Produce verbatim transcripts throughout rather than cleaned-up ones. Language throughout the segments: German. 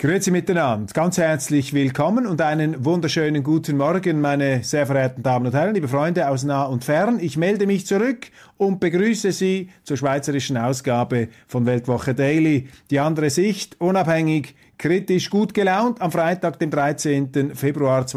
Grüezi miteinander, ganz herzlich willkommen und einen wunderschönen guten Morgen, meine sehr verehrten Damen und Herren, liebe Freunde aus nah und fern. Ich melde mich zurück und begrüße Sie zur schweizerischen Ausgabe von Weltwoche Daily. Die andere Sicht, unabhängig, kritisch, gut gelaunt, am Freitag, dem dreizehnten Februar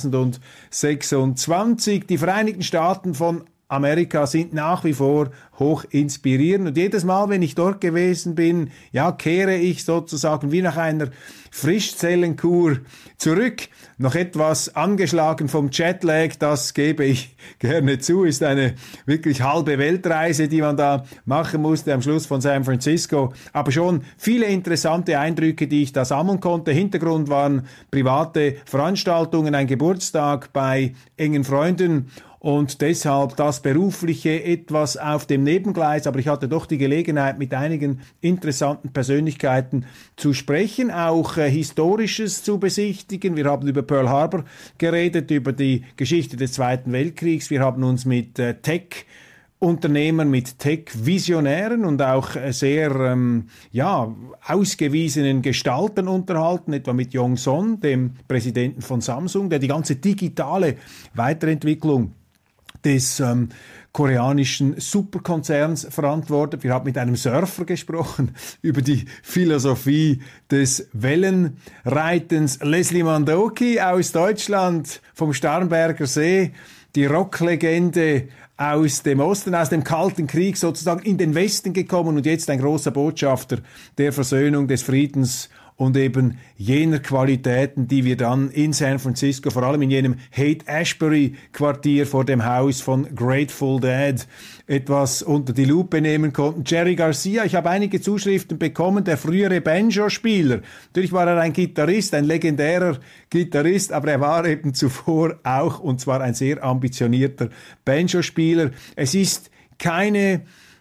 zweitausendsechsundzwanzig. Die Vereinigten Staaten von Amerika sind nach wie vor hoch inspirierend und jedes Mal, wenn ich dort gewesen bin, ja, kehre ich sozusagen wie nach einer Frischzellenkur zurück. Noch etwas angeschlagen vom Jetlag, das gebe ich gerne zu, ist eine wirklich halbe Weltreise, die man da machen musste am Schluss von San Francisco. Aber schon viele interessante Eindrücke, die ich da sammeln konnte. Hintergrund waren private Veranstaltungen, ein Geburtstag bei engen Freunden. Und deshalb das Berufliche etwas auf dem Nebengleis, aber ich hatte doch die Gelegenheit, mit einigen interessanten Persönlichkeiten zu sprechen, auch äh, Historisches zu besichtigen. Wir haben über Pearl Harbor geredet, über die Geschichte des Zweiten Weltkriegs. Wir haben uns mit äh, Tech Unternehmern, mit Tech-Visionären und auch sehr ähm, ja, ausgewiesenen Gestaltern unterhalten, etwa mit Yong Son, dem Präsidenten von Samsung, der die ganze digitale Weiterentwicklung des ähm, koreanischen Superkonzerns verantwortet. Wir haben mit einem Surfer gesprochen über die Philosophie des Wellenreitens. Leslie Mandoki aus Deutschland vom Starnberger See, die Rocklegende aus dem Osten, aus dem Kalten Krieg sozusagen in den Westen gekommen und jetzt ein großer Botschafter der Versöhnung, des Friedens und eben jener Qualitäten, die wir dann in San Francisco, vor allem in jenem Haight-Ashbury-Quartier vor dem Haus von Grateful Dead, etwas unter die Lupe nehmen konnten. Jerry Garcia, ich habe einige Zuschriften bekommen, der frühere Banjo-Spieler. Natürlich war er ein Gitarrist, ein legendärer Gitarrist, aber er war eben zuvor auch, und zwar ein sehr ambitionierter Banjo-Spieler. Es ist keine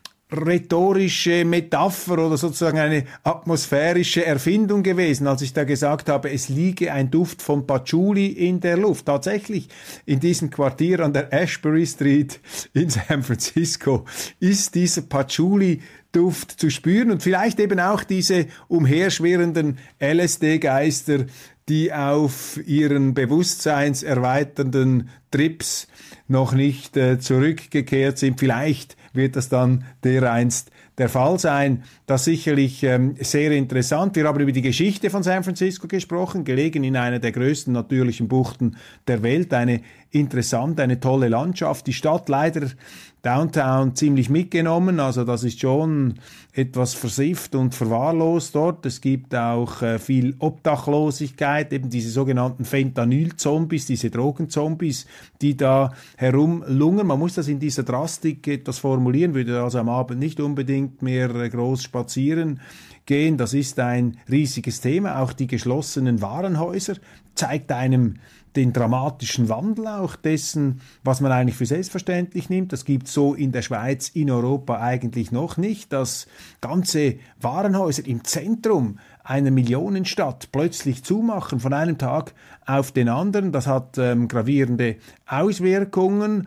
rhetorische Metapher oder sozusagen eine atmosphärische Erfindung gewesen, als ich da gesagt habe, es liege ein Duft von Patchouli in der Luft. Tatsächlich, in diesem Quartier an der Ashbury Street in San Francisco ist dieser Patchouli-Duft zu spüren und vielleicht eben auch diese umherschwirrenden L S D-Geister, die auf ihren bewusstseinserweiternden Trips noch nicht äh, zurückgekehrt sind. Vielleicht wird das dann dereinst der Fall sein. Das sicherlich ähm, sehr interessant. Wir haben über die Geschichte von San Francisco gesprochen, gelegen in einer der größten natürlichen Buchten der Welt. Eine interessante, eine tolle Landschaft. Die Stadt leider Downtown ziemlich mitgenommen, also das ist schon etwas versifft und verwahrlost dort. Es gibt auch äh, viel Obdachlosigkeit, eben diese sogenannten Fentanyl-Zombies, diese Drogenzombies, die da herumlungern. Man muss das in dieser Drastik etwas formulieren, würde also am Abend nicht unbedingt mehr äh, groß spazieren gehen. Das ist ein riesiges Thema. Auch die geschlossenen Warenhäuser zeigt einem den dramatischen Wandel auch dessen, was man eigentlich für selbstverständlich nimmt. Das gibt es so in der Schweiz, in Europa eigentlich noch nicht, dass ganze Warenhäuser im Zentrum einer Millionenstadt plötzlich zumachen von einem Tag auf den anderen. Das hat ähm, gravierende Auswirkungen.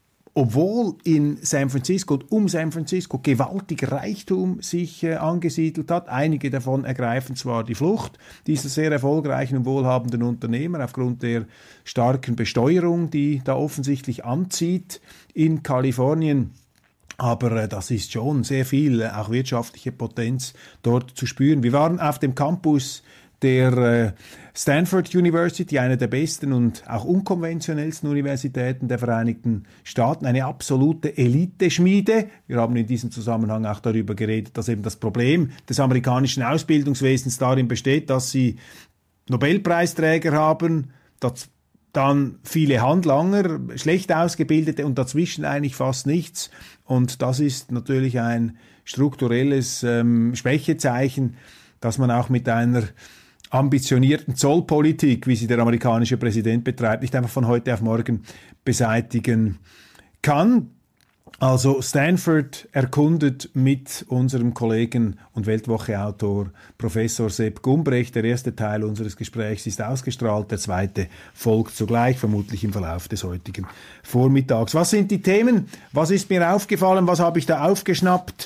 Obwohl in San Francisco und um San Francisco gewaltiger Reichtum sich äh, angesiedelt hat. Einige davon ergreifen zwar die Flucht dieser sehr erfolgreichen und wohlhabenden Unternehmer aufgrund der starken Besteuerung, die da offensichtlich anzieht in Kalifornien. Aber äh, das ist schon sehr viel, äh, auch wirtschaftliche Potenz dort zu spüren. Wir waren auf dem Campus der äh, Stanford University, eine der besten und auch unkonventionellsten Universitäten der Vereinigten Staaten, eine absolute Eliteschmiede. Wir haben in diesem Zusammenhang auch darüber geredet, dass eben das Problem des amerikanischen Ausbildungswesens darin besteht, dass sie Nobelpreisträger haben, dass dann viele Handlanger, schlecht ausgebildete und dazwischen eigentlich fast nichts. Und das ist natürlich ein strukturelles ähm, Schwächezeichen, dass man auch mit einer ambitionierten Zollpolitik, wie sie der amerikanische Präsident betreibt, nicht einfach von heute auf morgen beseitigen kann. Also Stanford erkundet mit unserem Kollegen und Weltwoche-Autor Professor Sepp Gumbrecht. Der erste Teil unseres Gesprächs ist ausgestrahlt, der zweite folgt sogleich, vermutlich im Verlauf des heutigen Vormittags. Was sind die Themen? Was ist mir aufgefallen? Was habe ich da aufgeschnappt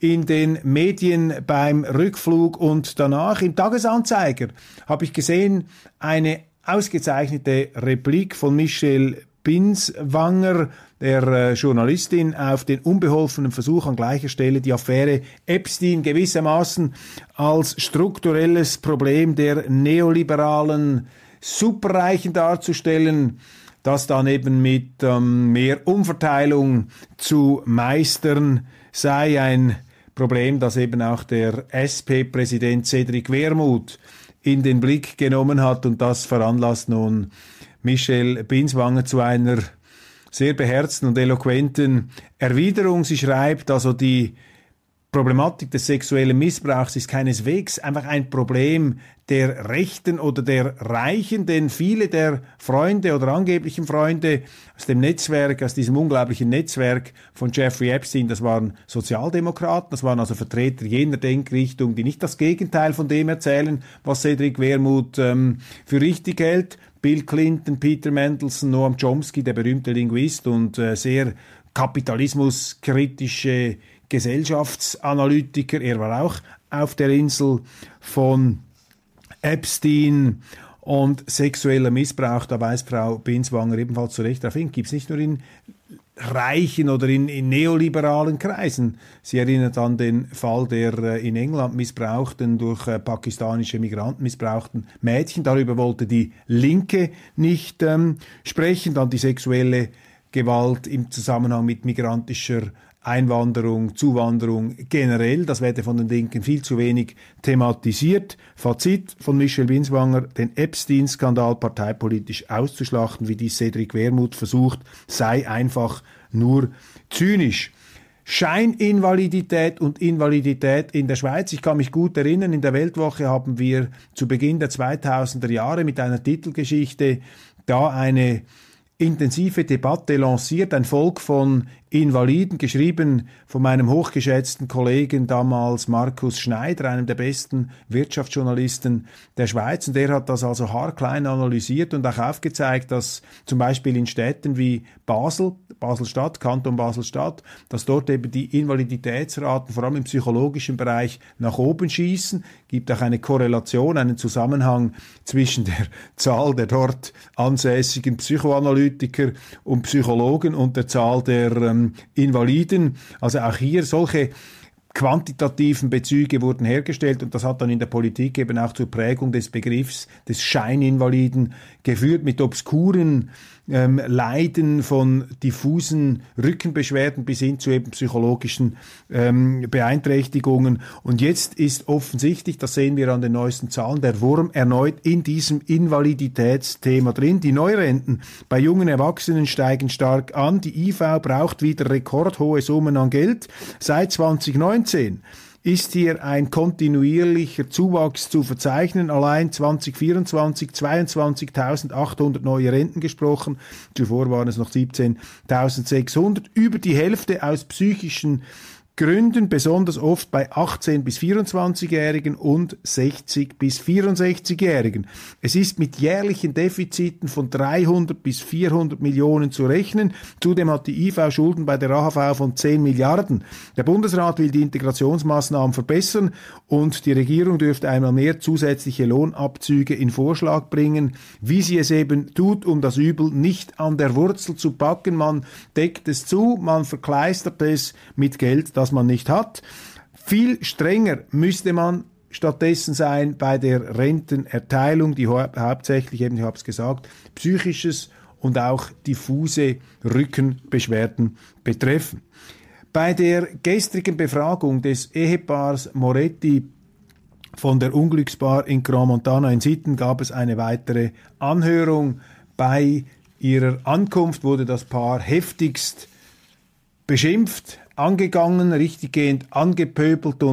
in den Medien beim Rückflug und danach. Im Tagesanzeiger habe ich gesehen, eine ausgezeichnete Replik von Michelle Binswanger, der äh, Journalistin, auf den unbeholfenen Versuch an gleicher Stelle die Affäre Epstein gewissermaßen als strukturelles Problem der neoliberalen Superreichen darzustellen, das dann eben mit ähm, mehr Umverteilung zu meistern sei, ein Problem, das eben auch der S P-Präsident Cedric Wermuth in den Blick genommen hat, und das veranlasst nun Michelle Binswanger zu einer sehr beherzten und eloquenten Erwiderung. Sie schreibt, also die Problematik des sexuellen Missbrauchs ist keineswegs einfach ein Problem der Rechten oder der Reichen, denn viele der Freunde oder angeblichen Freunde aus dem Netzwerk, aus diesem unglaublichen Netzwerk von Jeffrey Epstein, das waren Sozialdemokraten, das waren also Vertreter jener Denkrichtung, die nicht das Gegenteil von dem erzählen, was Cedric Wermuth ähm, für richtig hält. Bill Clinton, Peter Mandelson, Noam Chomsky, der berühmte Linguist und äh, sehr kapitalismuskritische Gesellschaftsanalytiker. Er war auch auf der Insel von Epstein, und sexueller Missbrauch, da weist Frau Binswanger ebenfalls zu Recht darauf hin, gibt es nicht nur in reichen oder in, in neoliberalen Kreisen. Sie erinnert an den Fall der äh, in England missbrauchten, durch äh, pakistanische Migranten missbrauchten Mädchen. Darüber wollte die Linke nicht ähm, sprechen. Dann die sexuelle Gewalt im Zusammenhang mit migrantischer Einwanderung, Zuwanderung generell, das werde von den Linken viel zu wenig thematisiert. Fazit von Michelle Binswanger: den Epstein-Skandal parteipolitisch auszuschlachten, wie dies Cedric Wermuth versucht, sei einfach nur zynisch. Scheininvalidität und Invalidität in der Schweiz. Ich kann mich gut erinnern, in der Weltwoche haben wir zu Beginn der zweitausender Jahre mit einer Titelgeschichte da eine intensive Debatte lanciert, ein Volk von Invaliden, geschrieben von meinem hochgeschätzten Kollegen damals Markus Schneider, einem der besten Wirtschaftsjournalisten der Schweiz. Und der hat das also haarklein analysiert und auch aufgezeigt, dass zum Beispiel in Städten wie Basel, Basel-Stadt, Kanton Basel-Stadt, dass dort eben die Invaliditätsraten vor allem im psychologischen Bereich nach oben schießen. Gibt auch eine Korrelation, einen Zusammenhang zwischen der Zahl der dort ansässigen Psychoanalytiker und Psychologen und der Zahl der ähm, Invaliden. Also auch hier solche quantitativen Bezüge wurden hergestellt, und das hat dann in der Politik eben auch zur Prägung des Begriffs des Scheininvaliden geführt, mit obskuren ähm, Leiden von diffusen Rückenbeschwerden bis hin zu eben psychologischen ähm, Beeinträchtigungen. Und jetzt ist offensichtlich, das sehen wir an den neuesten Zahlen, der Wurm erneut in diesem Invaliditätsthema drin. Die Neurenten bei jungen Erwachsenen steigen stark an. Die I V braucht wieder rekordhohe Summen an Geld. Seit zweitausendneunzehn ist hier ein kontinuierlicher Zuwachs zu verzeichnen. Allein zweitausendvierundzwanzig zweiundzwanzigtausendachthundert neue Renten gesprochen. Zuvor waren es noch siebzehntausendsechshundert. Über die Hälfte aus psychischen Gründen, besonders oft bei achtzehn- bis vierundzwanzigjährigen und sechzig- bis vierundsechzigjährigen. Es ist mit jährlichen Defiziten von dreihundert bis vierhundert Millionen zu rechnen. Zudem hat die I V Schulden bei der A H V von zehn Milliarden. Der Bundesrat will die Integrationsmaßnahmen verbessern, und die Regierung dürfte einmal mehr zusätzliche Lohnabzüge in Vorschlag bringen, wie sie es eben tut, um das Übel nicht an der Wurzel zu packen. Man deckt es zu, man verkleistert es mit Geld, das man nicht hat. Viel strenger müsste man stattdessen sein bei der Rentenerteilung, die hau- hauptsächlich, eben, ich habe es gesagt, psychisches und auch diffuse Rückenbeschwerden betreffen. Bei der gestrigen Befragung des Ehepaars Moretti von der Unglücksbar in Grand Montana in Sitten gab es eine weitere Anhörung. Bei ihrer Ankunft wurde das Paar heftigst beschimpft, angegangen, richtiggehend angepöbelt und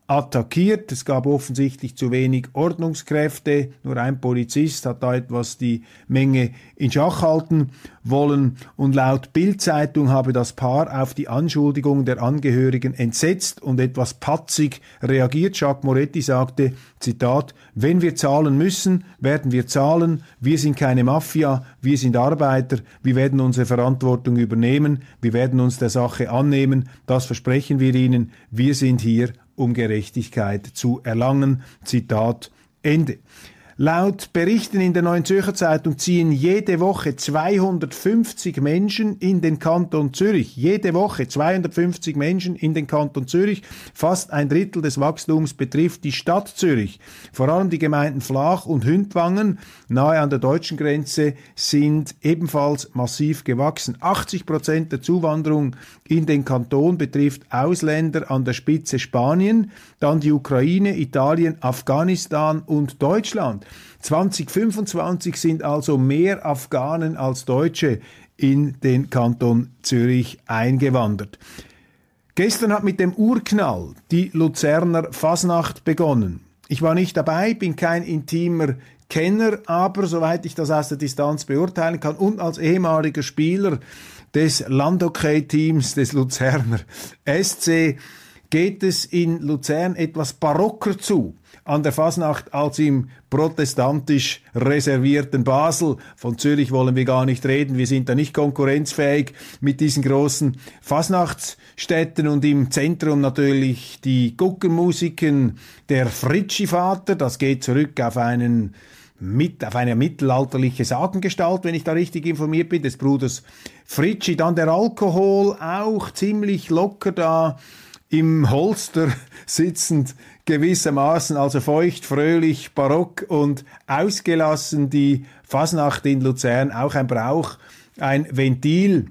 attackiert. Es gab offensichtlich zu wenig Ordnungskräfte. Nur ein Polizist hat da etwas die Menge in Schach halten wollen. Und laut Bild-Zeitung habe das Paar auf die Anschuldigungen der Angehörigen entsetzt und etwas patzig reagiert. Jacques Moretti sagte, Zitat, wenn wir zahlen müssen, werden wir zahlen. Wir sind keine Mafia, wir sind Arbeiter. Wir werden unsere Verantwortung übernehmen. Wir werden uns der Sache annehmen. Das versprechen wir Ihnen. Wir sind hier, um Gerechtigkeit zu erlangen. Zitat Ende. Laut Berichten in der Neuen Zürcher Zeitung ziehen jede Woche zweihundertfünfzig Menschen in den Kanton Zürich. Jede Woche zweihundertfünfzig Menschen in den Kanton Zürich. Fast ein Drittel des Wachstums betrifft die Stadt Zürich. Vor allem die Gemeinden Flach und Hündwangen, nahe an der deutschen Grenze, sind ebenfalls massiv gewachsen. achtzig Prozent der Zuwanderung in den Kanton betrifft Ausländer, an der Spitze Spanien, dann die Ukraine, Italien, Afghanistan und Deutschland. zwanzig fünfundzwanzig sind also mehr Afghanen als Deutsche in den Kanton Zürich eingewandert. Gestern hat mit dem Urknall die Luzerner Fasnacht begonnen. Ich war nicht dabei, bin kein intimer Kenner, aber soweit ich das aus der Distanz beurteilen kann und als ehemaliger Spieler des Landhockey-Teams des Luzerner S C geht es in Luzern etwas barocker zu an der Fasnacht als im protestantisch reservierten Basel. Von Zürich wollen wir gar nicht reden, wir sind da nicht konkurrenzfähig mit diesen großen Fasnachtsstädten und im Zentrum natürlich die Guckenmusiken der Fritschi-Vater, das geht zurück auf einen Mit, auf eine mittelalterliche Sagengestalt, wenn ich da richtig informiert bin, des Bruders Fritschi. Dann der Alkohol, auch ziemlich locker da im Holster sitzend gewissermaßen, also feucht, fröhlich, barock und ausgelassen. Die Fasnacht in Luzern, auch ein Brauch, ein Ventil,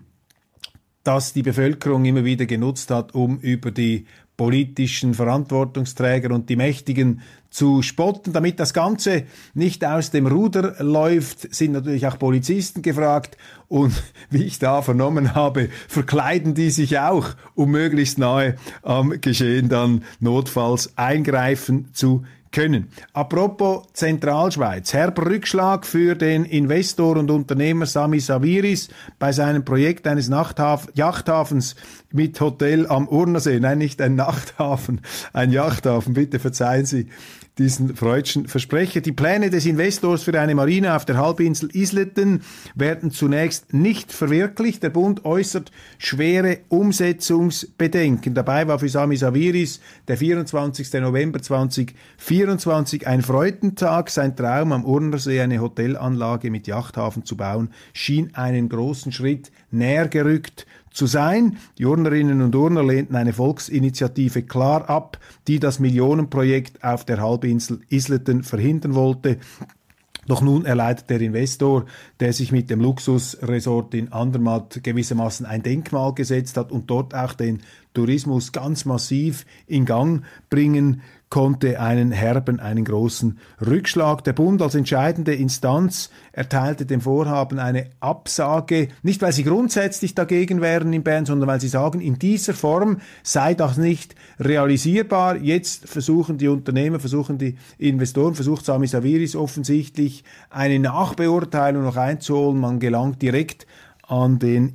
das die Bevölkerung immer wieder genutzt hat, um über die politischen Verantwortungsträger und die Mächtigen zu spotten. Damit das Ganze nicht aus dem Ruder läuft, sind natürlich auch Polizisten gefragt und wie ich da vernommen habe, verkleiden die sich auch, um möglichst nahe am Geschehen dann notfalls eingreifen zu können. Apropos Zentralschweiz. Herber Rückschlag für den Investor und Unternehmer Sami Sawiris bei seinem Projekt eines Nachthaf- Yachthafens mit Hotel am Urnersee. Nein, nicht ein Nachthafen, ein Yachthafen. Bitte verzeihen Sie diesen freudschen Versprecher. Die Pläne des Investors für eine Marine auf der Halbinsel Isleten werden zunächst nicht verwirklicht. Der Bund äußert schwere Umsetzungsbedenken. Dabei war für Sami Sawiris der vierundzwanzigster November zweitausendvierundzwanzig ein Freudentag. Sein Traum, am Urnersee eine Hotelanlage mit Yachthafen zu bauen, schien einen großen Schritt näher gerückt zu sein. Die Urnerinnen und Urner lehnten eine Volksinitiative klar ab, die das Millionenprojekt auf der Halbinsel Isleten verhindern wollte. Doch nun erleidet der Investor, der sich mit dem Luxusresort in Andermatt gewissermaßen ein Denkmal gesetzt hat und dort auch den Tourismus ganz massiv in Gang bringen konnte, einen herben, einen großen Rückschlag. Der Bund als entscheidende Instanz erteilte dem Vorhaben eine Absage, nicht weil sie grundsätzlich dagegen wären in Bern, sondern weil sie sagen, in dieser Form sei das nicht realisierbar. Jetzt versuchen die Unternehmer, versuchen die Investoren, versucht Sami Sawiris offensichtlich eine Nachbeurteilung noch einzuholen. Man gelangt direkt an den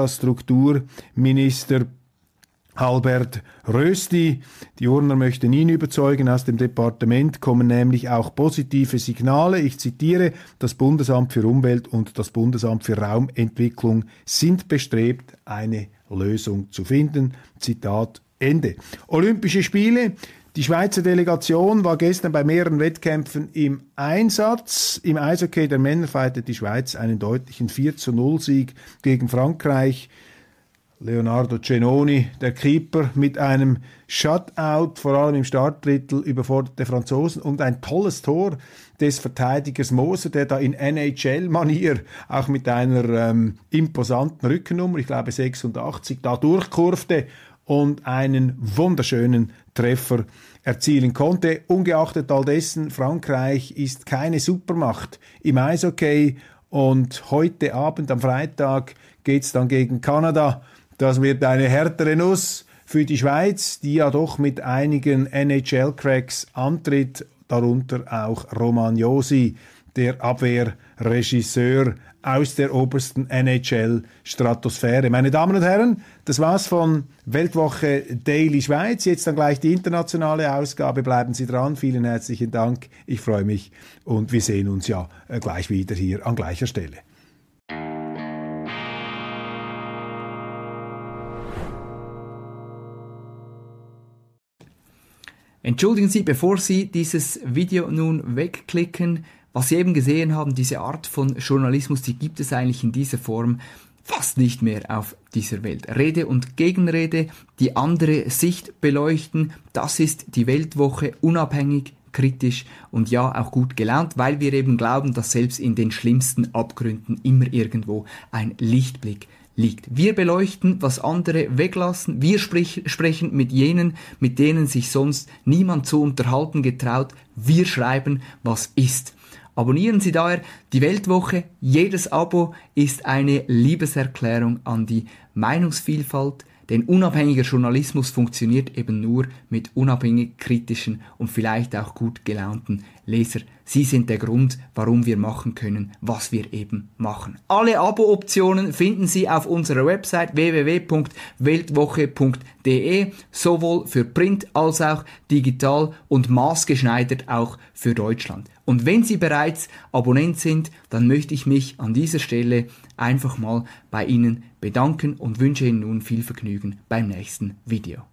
Infrastrukturminister Albert Rösti. Die Urner möchten ihn überzeugen. Aus dem Departement kommen nämlich auch positive Signale. Ich zitiere, das Bundesamt für Umwelt und das Bundesamt für Raumentwicklung sind bestrebt, eine Lösung zu finden. Zitat Ende. Olympische Spiele. Die Schweizer Delegation war gestern bei mehreren Wettkämpfen im Einsatz. Im Eishockey der Männer feierte die Schweiz einen deutlichen vier zu null Sieg gegen Frankreich. Leonardo Cenoni, der Keeper, mit einem Shutout, vor allem im Startdrittel, überforderte Franzosen und ein tolles Tor des Verteidigers Moser, der da in N H L-Manier, auch mit einer ähm, imposanten Rückennummer, ich glaube sechsundachtzig, da durchkurfte und einen wunderschönen Treffer erzielen konnte. Ungeachtet all dessen, Frankreich ist keine Supermacht im Eishockey und heute Abend am Freitag geht's dann gegen Kanada. Das wird eine härtere Nuss für die Schweiz, die ja doch mit einigen N H L-Cracks antritt, darunter auch Roman Josi, der Abwehrregisseur aus der obersten N H L-Stratosphäre. Meine Damen und Herren, das war's von Weltwoche Daily Schweiz. Jetzt dann gleich die internationale Ausgabe. Bleiben Sie dran. Vielen herzlichen Dank. Ich freue mich und wir sehen uns ja gleich wieder hier an gleicher Stelle. Entschuldigen Sie, bevor Sie dieses Video nun wegklicken, was Sie eben gesehen haben, diese Art von Journalismus, die gibt es eigentlich in dieser Form fast nicht mehr auf dieser Welt. Rede und Gegenrede, die andere Sicht beleuchten, das ist die Weltwoche, unabhängig, kritisch und ja auch gut gelaunt, weil wir eben glauben, dass selbst in den schlimmsten Abgründen immer irgendwo ein Lichtblick liegt. Wir beleuchten, was andere weglassen. Wir sprich, sprechen mit jenen, mit denen sich sonst niemand zu unterhalten getraut. Wir schreiben, was ist. Abonnieren Sie daher die Weltwoche. Jedes Abo ist eine Liebeserklärung an die Meinungsvielfalt. Denn unabhängiger Journalismus funktioniert eben nur mit unabhängig kritischen und vielleicht auch gut gelaunten Lesern. Sie sind der Grund, warum wir machen können, was wir eben machen. Alle Abo-Optionen finden Sie auf unserer Website w w w punkt weltwoche punkt d e, sowohl für Print als auch digital und maßgeschneidert auch für Deutschland. Und wenn Sie bereits Abonnent sind, dann möchte ich mich an dieser Stelle einfach mal bei Ihnen bedanken und wünsche Ihnen nun viel Vergnügen beim nächsten Video.